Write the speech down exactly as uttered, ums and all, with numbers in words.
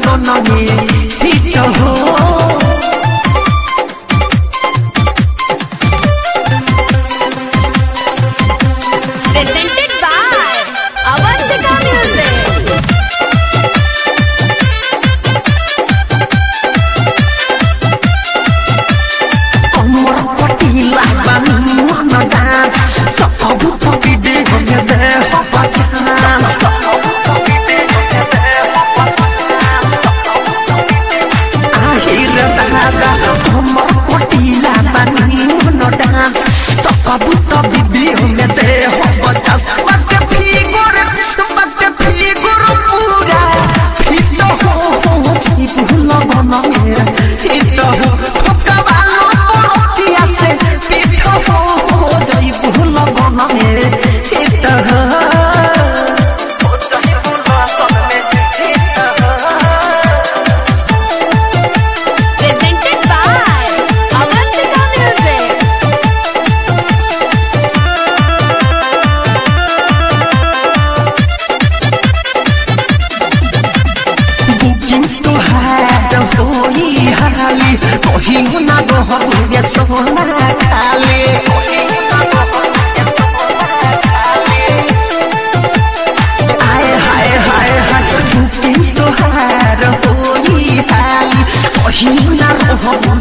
लगन में हिट हो presented by Avantika Music. अमर कटिला बानी मन डांस सब थकी दे हमें दे हो पचास आहिर दादा अमर कटिला बानी मन डांस सब थकी दे हमें दे हो पचास बाटे फिगर बाटे फिगर पूरा फिट हो हो छी भूल बन में हिट हो Presented by Avantika Music. Booking तो है होई हाली कहीं ना गहरे सोना खाली आए हाय हाय हाय बुकिंग तो है होई हाली कहीं ना